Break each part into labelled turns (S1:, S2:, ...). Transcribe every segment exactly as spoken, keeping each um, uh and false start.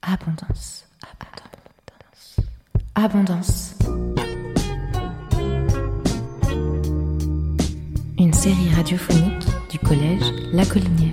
S1: Abondance, abondance, abondance. Une série radiophonique du collège La Collinière.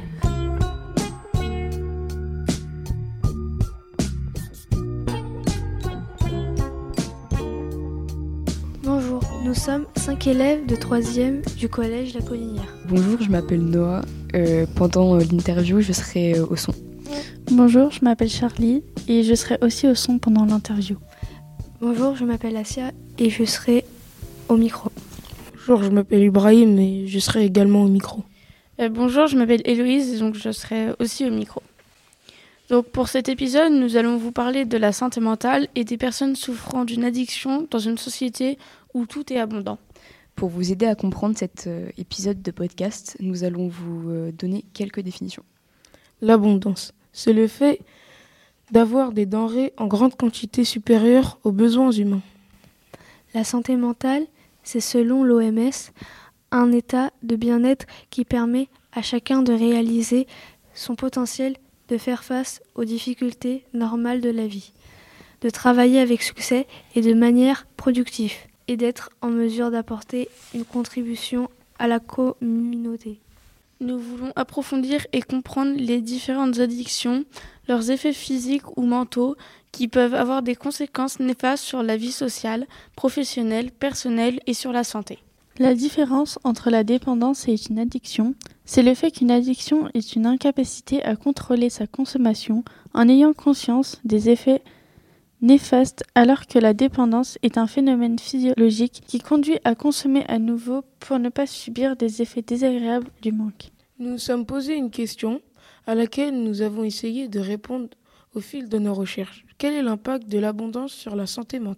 S2: Bonjour, nous sommes cinq élèves de troisième du collège La Collinière.
S3: Bonjour, je m'appelle Noah. Euh, pendant l'interview, je serai au son.
S4: Bonjour, je m'appelle Charlie et je serai aussi au son pendant l'interview.
S2: Bonjour, je m'appelle Asia et je serai au micro.
S5: Bonjour, je m'appelle Ibrahim et je serai également au micro.
S4: Euh, bonjour, je m'appelle Héloïse et donc je serai aussi au micro. Donc pour cet épisode, nous allons vous parler de la santé mentale et des personnes souffrant d'une addiction dans une société où tout est abondant.
S3: Pour vous aider à comprendre cet euh, épisode de podcast, nous allons vous euh, donner quelques définitions.
S5: L'abondance, c'est le fait d'avoir des denrées en grande quantité supérieure aux besoins humains.
S2: La santé mentale, c'est selon l'O M S un état de bien-être qui permet à chacun de réaliser son potentiel, de faire face aux difficultés normales de la vie, de travailler avec succès et de manière productive, et d'être en mesure d'apporter une contribution à la communauté.
S4: Nous voulons approfondir et comprendre les différentes addictions, leurs effets physiques ou mentaux qui peuvent avoir des conséquences néfastes sur la vie sociale, professionnelle, personnelle et sur la santé.
S6: La différence entre la dépendance et une addiction, c'est le fait qu'une addiction est une incapacité à contrôler sa consommation en ayant conscience des effets néfastes, alors que la dépendance est un phénomène physiologique qui conduit à consommer à nouveau pour ne pas subir des effets désagréables du manque.
S5: Nous nous sommes posé une question à laquelle nous avons essayé de répondre au fil de nos recherches. Quel est l'impact de l'abondance sur la santé mentale ?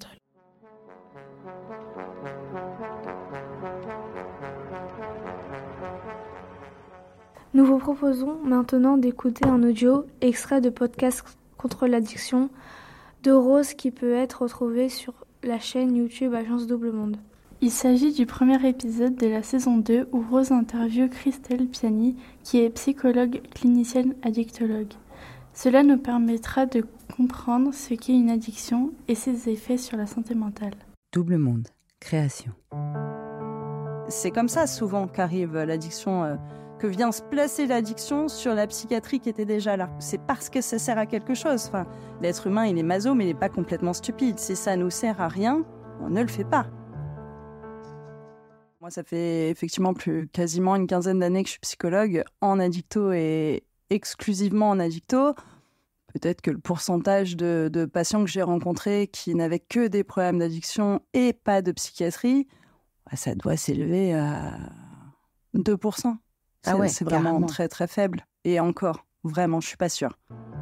S2: Nous vous proposons maintenant d'écouter un audio extrait de podcast contre l'addiction de Rose qui peut être retrouvé sur la chaîne YouTube Agence Double Monde.
S6: Il s'agit du premier épisode de la saison deux où Rose interviewe Christelle Piani, qui est psychologue clinicienne addictologue. Cela nous permettra de comprendre ce qu'est une addiction et ses effets sur la santé mentale.
S7: Double Monde, création.
S8: C'est comme ça souvent qu'arrive l'addiction, euh, que vient se placer l'addiction sur la psychiatrie qui était déjà là. C'est parce que ça sert à quelque chose. Enfin, l'être humain, il est maso, mais il n'est pas complètement stupide. Si ça nous sert à rien, on ne le fait pas. Moi, ça fait effectivement plus quasiment une quinzaine d'années que je suis psychologue en addicto et exclusivement en addicto. Peut-être que le pourcentage de, de patients que j'ai rencontrés qui n'avaient que des problèmes d'addiction et pas de psychiatrie, ça doit s'élever à deux pour cent. C'est,
S7: ah ouais,
S8: c'est vraiment
S7: carrément.
S8: très très faible. Et encore, vraiment, je suis pas sûre.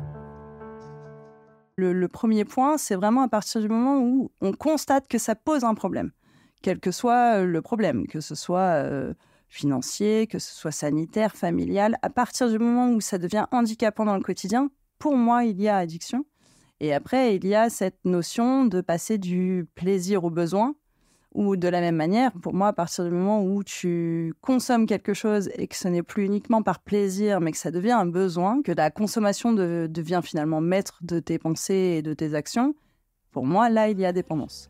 S8: Le, le premier point, c'est vraiment à partir du moment où on constate que ça pose un problème. Quel que soit le problème, que ce soit euh, financier, que ce soit sanitaire, familial, à partir du moment où ça devient handicapant dans le quotidien, pour moi, il y a addiction. Et après, il y a cette notion de passer du plaisir au besoin, ou de la même manière, pour moi, à partir du moment où tu consommes quelque chose et que ce n'est plus uniquement par plaisir, mais que ça devient un besoin, que la consommation de, devient finalement maître de tes pensées et de tes actions, pour moi, là, il y a dépendance.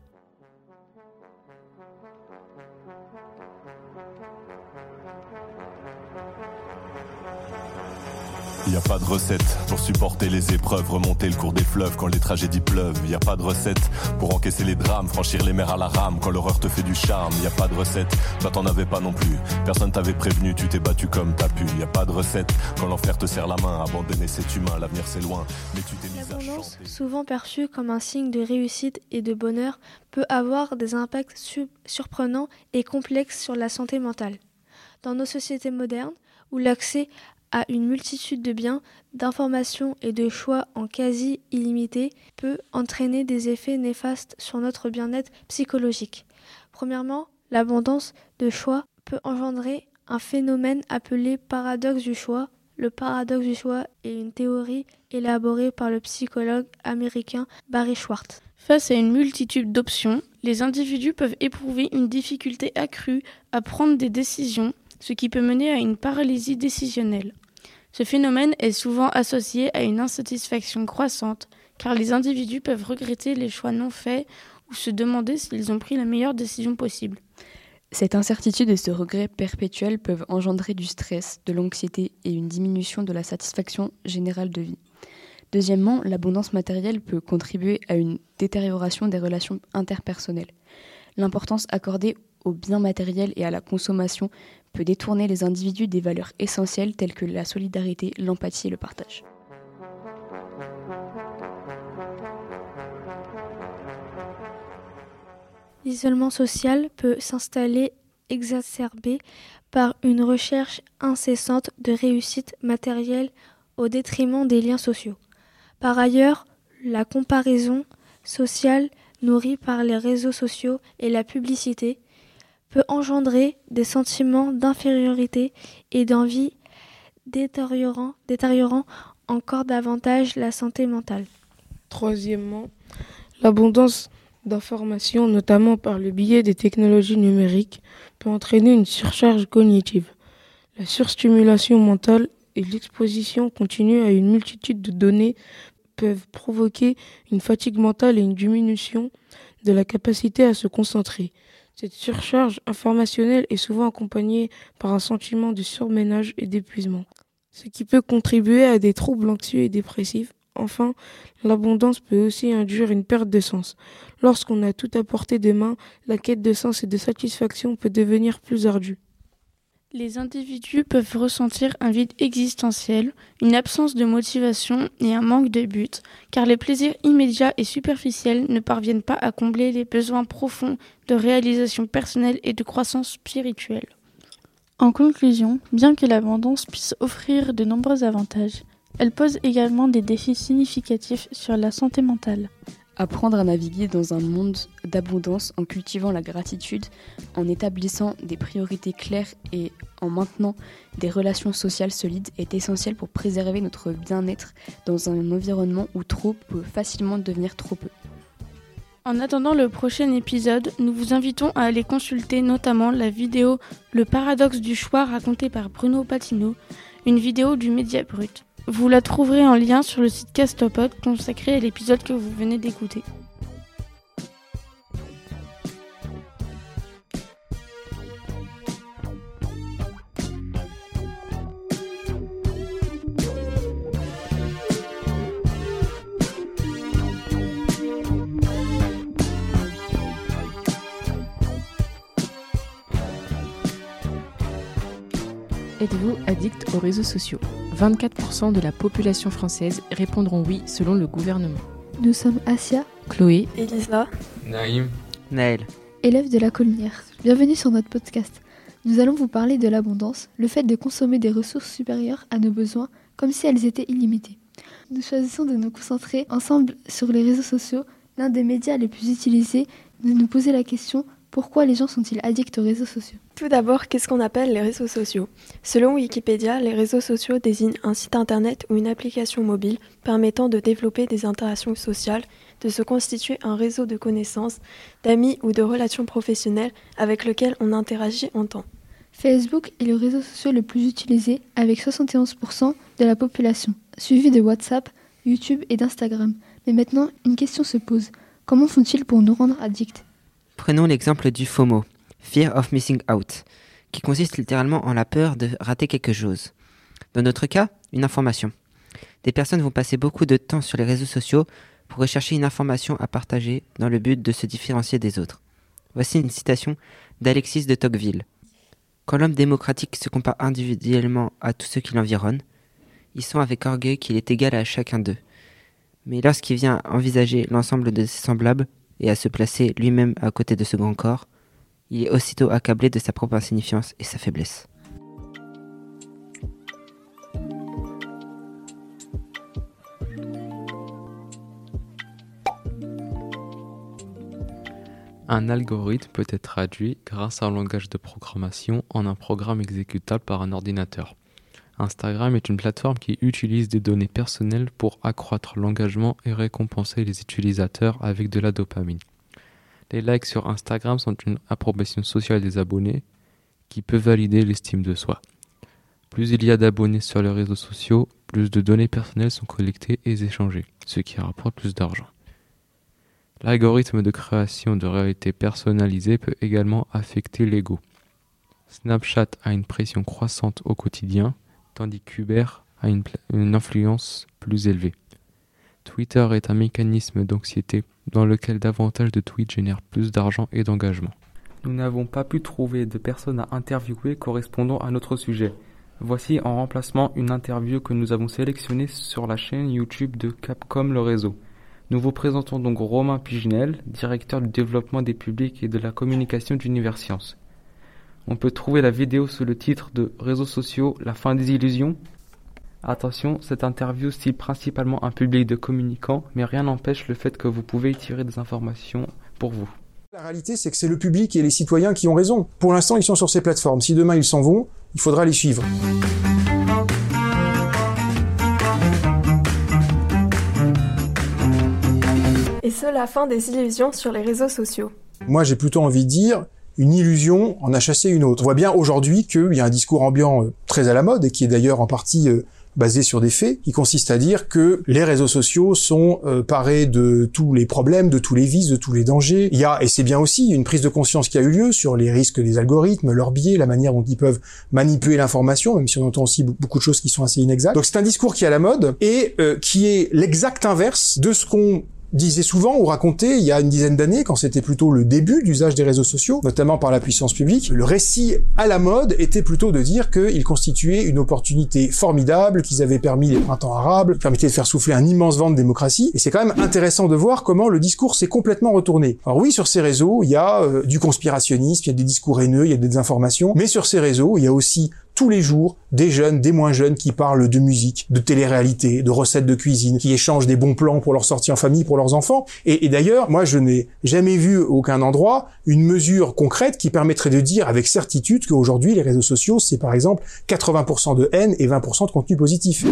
S9: Y a pas de recette pour supporter les épreuves, remonter le cours des fleuves quand les tragédies pleuvent. Y a pas de recette pour encaisser les drames, franchir les mers à la rame quand l'horreur te fait du charme. Y a pas de recette, toi t'en avais pas non plus. Personne t'avait prévenu, tu t'es battu comme t'as pu. Y a pas de recette quand l'enfer te serre la main, abandonner c'est humain, l'avenir c'est loin. Mais tu t'es mise à
S2: L'abondance,
S9: chanter.
S2: souvent perçue comme un signe de réussite et de bonheur, peut avoir des impacts su- surprenants et complexes sur la santé mentale. Dans nos sociétés modernes, où l'accès à une multitude de biens, d'informations et de choix en quasi illimité peut entraîner des effets néfastes sur notre bien-être psychologique. Premièrement, l'abondance de choix peut engendrer un phénomène appelé paradoxe du choix. Le paradoxe du choix est une théorie élaborée par le psychologue américain Barry Schwartz.
S4: Face à une multitude d'options, les individus peuvent éprouver une difficulté accrue à prendre des décisions, ce qui peut mener à une paralysie décisionnelle. Ce phénomène est souvent associé à une insatisfaction croissante car les individus peuvent regretter les choix non faits ou se demander s'ils ont pris la meilleure décision possible.
S3: Cette incertitude et ce regret perpétuel peuvent engendrer du stress, de l'anxiété et une diminution de la satisfaction générale de vie. Deuxièmement, l'abondance matérielle peut contribuer à une détérioration des relations interpersonnelles. L'importance accordée aux biens matériels et à la consommation peut détourner les individus des valeurs essentielles telles que la solidarité, l'empathie et le partage.
S2: L'isolement social peut s'installer exacerbé par une recherche incessante de réussite matérielle au détriment des liens sociaux. Par ailleurs, la comparaison sociale nourrie par les réseaux sociaux et la publicité peut engendrer des sentiments d'infériorité et d'envie détériorant, détériorant encore davantage la santé mentale.
S5: Troisièmement, l'abondance d'informations, notamment par le biais des technologies numériques, peut entraîner une surcharge cognitive. La surstimulation mentale et l'exposition continue à une multitude de données peuvent provoquer une fatigue mentale et une diminution de la capacité à se concentrer. Cette surcharge informationnelle est souvent accompagnée par un sentiment de surménage et d'épuisement, ce qui peut contribuer à des troubles anxieux et dépressifs. Enfin, l'abondance peut aussi induire une perte de sens. Lorsqu'on a tout à portée de main, la quête de sens et de satisfaction peut devenir plus ardue.
S4: Les individus peuvent ressentir un vide existentiel, une absence de motivation et un manque de but, car les plaisirs immédiats et superficiels ne parviennent pas à combler les besoins profonds de réalisation personnelle et de croissance spirituelle.
S6: En conclusion, bien que l'abondance puisse offrir de nombreux avantages, elle pose également des défis significatifs sur la santé mentale.
S3: Apprendre à naviguer dans un monde d'abondance en cultivant la gratitude, en établissant des priorités claires et en maintenant des relations sociales solides est essentiel pour préserver notre bien-être dans un environnement où trop peut facilement devenir trop peu.
S4: En attendant le prochain épisode, nous vous invitons à aller consulter notamment la vidéo « Le paradoxe du choix » racontée par Bruno Patino, une vidéo du Média Brut. Vous la trouverez en lien sur le site Castopod consacré à l'épisode que vous venez d'écouter.
S1: Êtes-vous addict aux réseaux sociaux ? vingt-quatre pour cent de la population française répondront oui selon le gouvernement.
S10: Nous sommes Asia,
S1: Chloé,
S10: Elisa,
S11: Naïm,
S12: Naël,
S10: élèves de la Collinière. Bienvenue sur notre podcast. Nous allons vous parler de l'abondance, le fait de consommer des ressources supérieures à nos besoins comme si elles étaient illimitées. Nous choisissons de nous concentrer ensemble sur les réseaux sociaux, l'un des médias les plus utilisés, de nous poser la question: pourquoi les gens sont-ils addicts aux réseaux sociaux ?
S13: Tout d'abord, qu'est-ce qu'on appelle les réseaux sociaux ? Selon Wikipédia, les réseaux sociaux désignent un site internet ou une application mobile permettant de développer des interactions sociales, de se constituer un réseau de connaissances, d'amis ou de relations professionnelles avec lequel on interagit en temps.
S10: Facebook est le réseau social le plus utilisé avec soixante et onze pour cent de la population, suivi de WhatsApp, YouTube et d'Instagram. Mais maintenant, une question se pose. Comment font-ils pour nous rendre addicts ?
S12: Prenons l'exemple du FOMO, Fear of Missing Out, qui consiste littéralement en la peur de rater quelque chose. Dans notre cas, une information. Des personnes vont passer beaucoup de temps sur les réseaux sociaux pour rechercher une information à partager dans le but de se différencier des autres. Voici une citation d'Alexis de Tocqueville. « Quand l'homme démocratique se compare individuellement à tous ceux qui l'environnent, il sent avec orgueil qu'il est égal à chacun d'eux. Mais lorsqu'il vient envisager l'ensemble de ses semblables, et à se placer lui-même à côté de ce grand corps, il est aussitôt accablé de sa propre insignifiance et sa faiblesse. »
S11: Un algorithme peut être traduit grâce à un langage de programmation en un programme exécutable par un ordinateur. Instagram est une plateforme qui utilise des données personnelles pour accroître l'engagement et récompenser les utilisateurs avec de la dopamine. Les likes sur Instagram sont une approbation sociale des abonnés qui peut valider l'estime de soi. Plus il y a d'abonnés sur les réseaux sociaux, plus de données personnelles sont collectées et échangées, ce qui rapporte plus d'argent. L'algorithme de création de réalité personnalisée peut également affecter l'ego. Snapchat a une pression croissante au quotidien, tandis qu'Uber a une, une influence plus élevée. Twitter est un mécanisme d'anxiété dans lequel davantage de tweets génèrent plus d'argent et d'engagement.
S14: Nous n'avons pas pu trouver de personnes à interviewer correspondant à notre sujet. Voici en remplacement une interview que nous avons sélectionnée sur la chaîne YouTube de Capcom le réseau. Nous vous présentons donc Romain Piginel, directeur du développement des publics et de la communication d'Universcience. On peut trouver la vidéo sous le titre de Réseaux sociaux, la fin des illusions. Attention, cette interview cible principalement un public de communicants, mais rien n'empêche le fait que vous pouvez y tirer des informations pour vous.
S15: La réalité, c'est que c'est le public et les citoyens qui ont raison. Pour l'instant, ils sont sur ces plateformes. Si demain ils s'en vont, il faudra les suivre.
S13: Et ce, la fin des illusions sur les réseaux sociaux.
S15: Moi, j'ai plutôt envie de dire, une illusion en a chassé une autre. On voit bien aujourd'hui qu'il y a un discours ambiant très à la mode, et qui est d'ailleurs en partie basé sur des faits, qui consiste à dire que les réseaux sociaux sont euh, parés de tous les problèmes, de tous les vices, de tous les dangers. Il y a, et c'est bien aussi, une prise de conscience qui a eu lieu sur les risques des algorithmes, leurs biais, la manière dont ils peuvent manipuler l'information, même si on entend aussi beaucoup de choses qui sont assez inexactes. Donc c'est un discours qui est à la mode, et euh, qui est l'exact inverse de ce qu'on disait souvent ou racontait il y a une dizaine d'années, quand c'était plutôt le début d'usage des réseaux sociaux, notamment par la puissance publique. Le récit à la mode était plutôt de dire qu'ils constituaient une opportunité formidable, qu'ils avaient permis les printemps arabes, permettaient de faire souffler un immense vent de démocratie. Et c'est quand même intéressant de voir comment le discours s'est complètement retourné. Alors oui, sur ces réseaux, il y a euh, du conspirationnisme, il y a des discours haineux, il y a des désinformations, mais sur ces réseaux, il y a aussi tous les jours, des jeunes, des moins jeunes qui parlent de musique, de télé-réalité, de recettes de cuisine, qui échangent des bons plans pour leur sortie en famille, pour leurs enfants. Et, et d'ailleurs, moi, je n'ai jamais vu à aucun endroit une mesure concrète qui permettrait de dire avec certitude qu'aujourd'hui, les réseaux sociaux, c'est par exemple quatre-vingts pour cent de haine et vingt pour cent de contenu positif.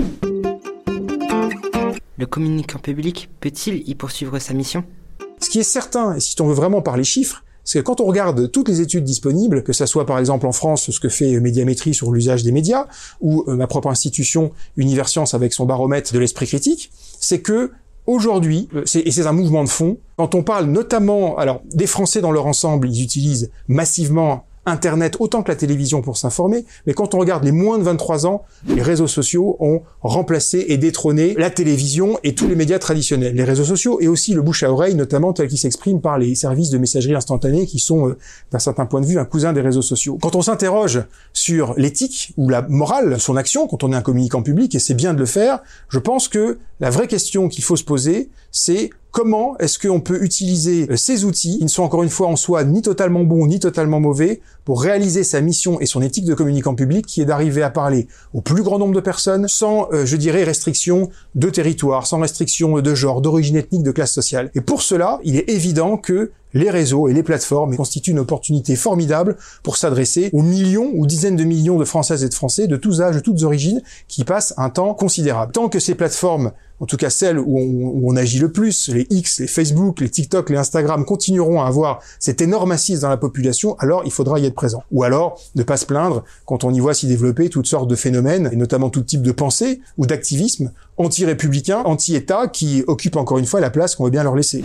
S12: Le communicant public peut-il y poursuivre sa mission ?
S15: Ce qui est certain, et si on veut vraiment parler chiffres, c'est que quand on regarde toutes les études disponibles, que ça soit par exemple en France ce que fait Médiamétrie sur l'usage des médias, ou euh, ma propre institution Universcience avec son baromètre de l'esprit critique, c'est que aujourd'hui, c'est, et c'est un mouvement de fond, quand on parle notamment, alors des Français dans leur ensemble, ils utilisent massivement Internet autant que la télévision pour s'informer, mais quand on regarde les moins de vingt-trois ans, les réseaux sociaux ont remplacé et détrôné la télévision et tous les médias traditionnels. Les réseaux sociaux et aussi le bouche à oreille, notamment tel qu'il s'exprime par les services de messagerie instantanée qui sont, euh, d'un certain point de vue, un cousin des réseaux sociaux. Quand on s'interroge sur l'éthique ou la morale de son action, quand on est un communicant public, et c'est bien de le faire, je pense que la vraie question qu'il faut se poser, c'est comment est-ce qu'on peut utiliser ces outils, qui ne sont encore une fois en soi ni totalement bons ni totalement mauvais, pour réaliser sa mission et son éthique de communicant public, qui est d'arriver à parler au plus grand nombre de personnes sans, euh, je dirais, restriction de territoire, sans restriction de genre, d'origine ethnique, de classe sociale. Et pour cela, il est évident que les réseaux et les plateformes constituent une opportunité formidable pour s'adresser aux millions ou dizaines de millions de Françaises et de Français de tous âges, de toutes origines, qui passent un temps considérable. Tant que ces plateformes, en tout cas celles où on, où on agit le plus, les X, les Facebook, les TikTok, les Instagram, continueront à avoir cette énorme assise dans la population, alors il faudra y être présent. Ou alors, ne pas se plaindre quand on y voit s'y développer toutes sortes de phénomènes, et notamment tout type de pensée ou d'activisme anti-républicain, anti-État, qui occupent encore une fois la place qu'on veut bien leur laisser.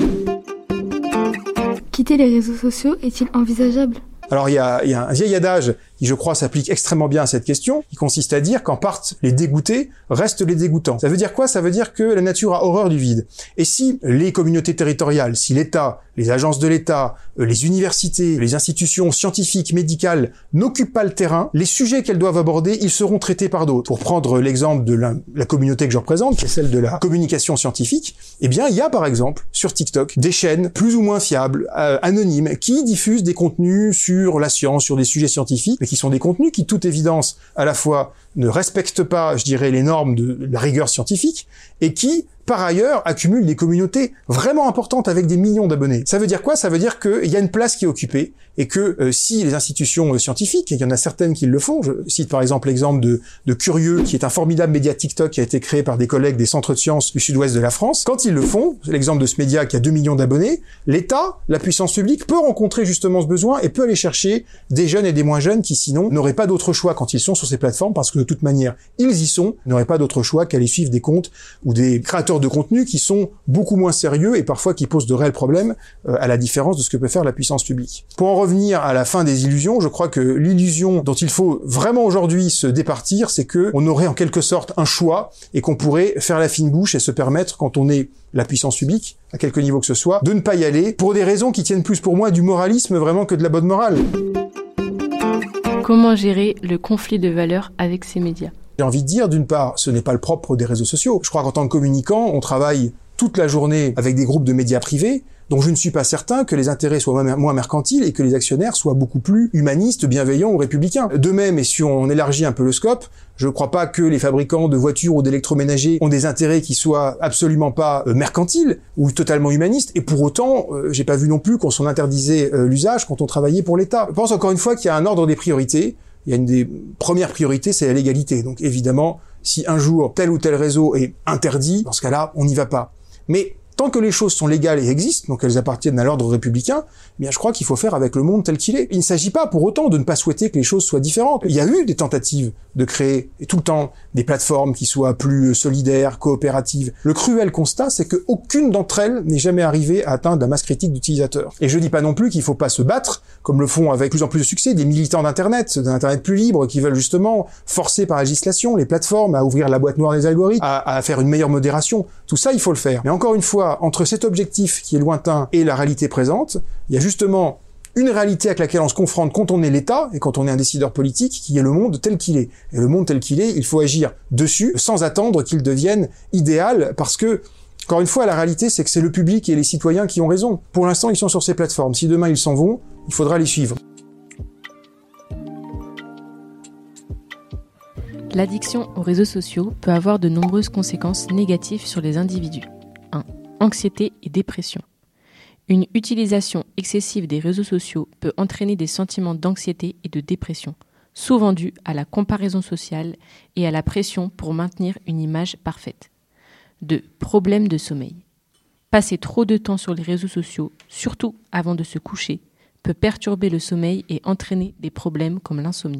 S10: Quitter les réseaux sociaux est-il envisageable ?
S15: Alors il y a, il y a un vieil adage qui, je crois, s'applique extrêmement bien à cette question, qui consiste à dire qu'en partent les dégoûtés, restent les dégoûtants. Ça veut dire quoi ? Ça veut dire que la nature a horreur du vide. Et si les communautés territoriales, si l'État, les agences de l'État, les universités, les institutions scientifiques, médicales n'occupent pas le terrain, les sujets qu'elles doivent aborder, ils seront traités par d'autres. Pour prendre l'exemple de la, la communauté que je représente, qui est celle de la communication scientifique, eh bien, il y a par exemple sur TikTok des chaînes plus ou moins fiables, euh, anonymes, qui diffusent des contenus sur la science, sur des sujets scientifiques, mais qui sont des contenus qui, toute évidence, à la fois ne respectent pas, je dirais, les normes de la rigueur scientifique, et qui, par ailleurs, accumulent des communautés vraiment importantes avec des millions d'abonnés. Ça veut dire quoi ? Ça veut dire qu'il y a une place qui est occupée, et que euh, si les institutions euh, scientifiques, et il y en a certaines qui le font, je cite par exemple l'exemple de, de Curieux, qui est un formidable média TikTok qui a été créé par des collègues des centres de sciences du sud-ouest de la France, quand ils le font, c'est l'exemple de ce média qui a deux millions d'abonnés, l'État, la puissance publique, peut rencontrer justement ce besoin et peut aller chercher des jeunes et des moins jeunes qui sinon n'auraient pas d'autre choix quand ils sont sur ces plateformes, parce que toute manière, ils y sont, n'auraient pas d'autre choix qu'aller suivre des comptes ou des créateurs de contenu qui sont beaucoup moins sérieux et parfois qui posent de réels problèmes, euh, à la différence de ce que peut faire la puissance publique. Pour en revenir à la fin des illusions, je crois que l'illusion dont il faut vraiment aujourd'hui se départir, c'est que on aurait en quelque sorte un choix et qu'on pourrait faire la fine bouche et se permettre, quand on est la puissance publique, à quelque niveau que ce soit, de ne pas y aller pour des raisons qui tiennent plus pour moi du moralisme vraiment que de la bonne morale.
S1: Comment gérer le conflit de valeurs avec ces médias ?
S15: J'ai envie de dire, d'une part, ce n'est pas le propre des réseaux sociaux. Je crois qu'en tant que communicant, on travaille toute la journée avec des groupes de médias privés, dont je ne suis pas certain que les intérêts soient moins mercantiles et que les actionnaires soient beaucoup plus humanistes, bienveillants ou républicains. De même, et si on élargit un peu le scope, je ne crois pas que les fabricants de voitures ou d'électroménagers ont des intérêts qui soient absolument pas euh, mercantiles ou totalement humanistes, et pour autant, euh, j'ai pas vu non plus qu'on s'en interdisait euh, l'usage quand on travaillait pour l'État. Je pense encore une fois qu'il y a un ordre des priorités. Il y a une des premières priorités, c'est la légalité. Donc évidemment, si un jour tel ou tel réseau est interdit, dans ce cas-là, on n'y va pas. Mais tant que les choses sont légales et existent, donc elles appartiennent à l'ordre républicain, eh bien je crois qu'il faut faire avec le monde tel qu'il est. Il ne s'agit pas pour autant de ne pas souhaiter que les choses soient différentes. Il y a eu des tentatives de créer, et tout le temps, des plateformes qui soient plus solidaires, coopératives. Le cruel constat, c'est qu'aucune d'entre elles n'est jamais arrivée à atteindre la masse critique d'utilisateurs. Et je dis pas non plus qu'il faut pas se battre, comme le font avec plus en plus de succès des militants d'Internet, d'un Internet plus libre, qui veulent justement forcer par législation les plateformes à ouvrir la boîte noire des algorithmes, à, à faire une meilleure modération. Tout ça, il faut le faire. Mais encore une fois, entre cet objectif qui est lointain et la réalité présente, il y a justement une réalité avec laquelle on se confronte quand on est l'État et quand on est un décideur politique, qui est le monde tel qu'il est. Et le monde tel qu'il est, il faut agir dessus sans attendre qu'il devienne idéal, parce que, encore une fois, la réalité, c'est que c'est le public et les citoyens qui ont raison. Pour l'instant, ils sont sur ces plateformes. Si demain ils s'en vont, il faudra les suivre.
S1: L'addiction aux réseaux sociaux peut avoir de nombreuses conséquences négatives sur les individus. un. Anxiété et dépression. Une utilisation excessive des réseaux sociaux peut entraîner des sentiments d'anxiété et de dépression, souvent dus à la comparaison sociale et à la pression pour maintenir une image parfaite. deux. Problèmes de sommeil. Passer trop de temps sur les réseaux sociaux, surtout avant de se coucher, peut perturber le sommeil et entraîner des problèmes comme l'insomnie.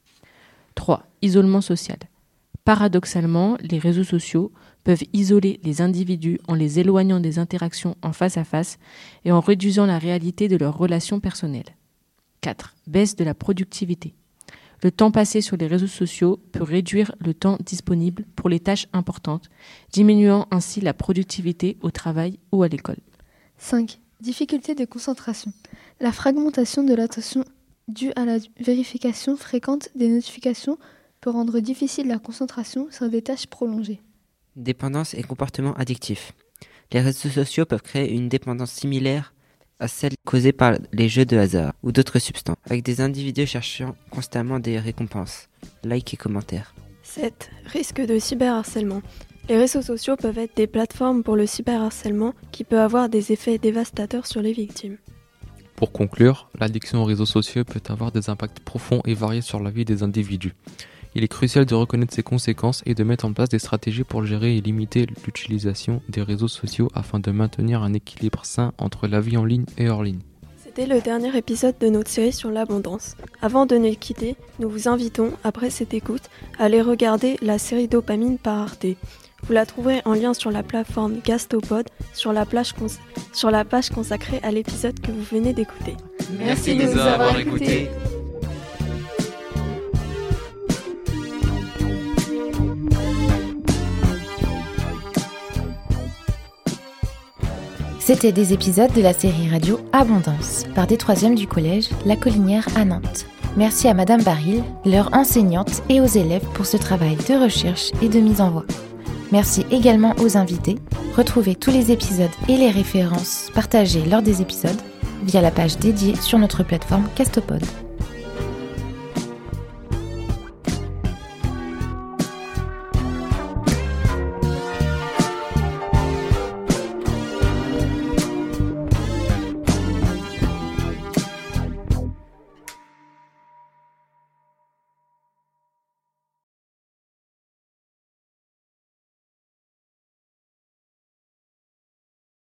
S1: trois. Isolement social. Paradoxalement, les réseaux sociaux peuvent isoler les individus en les éloignant des interactions en face à face et en réduisant la réalité de leurs relations personnelles. quatre. Baisse de la productivité. Le temps passé sur les réseaux sociaux peut réduire le temps disponible pour les tâches importantes, diminuant ainsi la productivité au travail ou à l'école.
S10: cinq. Difficulté de concentration. La fragmentation de l'attention due à la vérification fréquente des notifications peut rendre difficile la concentration sur des tâches prolongées.
S12: Dépendance et comportement addictif. Les réseaux sociaux peuvent créer une dépendance similaire à celle causée par les jeux de hasard ou d'autres substances, avec des individus cherchant constamment des récompenses, likes et commentaires.
S13: sept. Risque de cyberharcèlement. Les réseaux sociaux peuvent être des plateformes pour le cyberharcèlement qui peut avoir des effets dévastateurs sur les victimes.
S11: Pour conclure, l'addiction aux réseaux sociaux peut avoir des impacts profonds et variés sur la vie des individus. Il est crucial de reconnaître ses conséquences et de mettre en place des stratégies pour gérer et limiter l'utilisation des réseaux sociaux afin de maintenir un équilibre sain entre la vie en ligne et hors ligne.
S13: C'était le dernier épisode de notre série sur l'abondance. Avant de nous quitter, nous vous invitons, après cette écoute, à aller regarder la série Dopamine par Arte. Vous la trouverez en lien sur la plateforme Gastopod, sur la, plage cons- sur la page consacrée à l'épisode que vous venez d'écouter.
S11: Merci, Merci de nous avoir écoutés.
S16: C'était des épisodes de la série radio Abondance, par des troisièmes du collège La Collinière à Nantes. Merci à Madame Baril, leur enseignante, et aux élèves pour ce travail de recherche et de mise en voix. Merci également aux invités. Retrouvez tous les épisodes et les références partagées lors des épisodes via la page dédiée sur notre plateforme Castopod.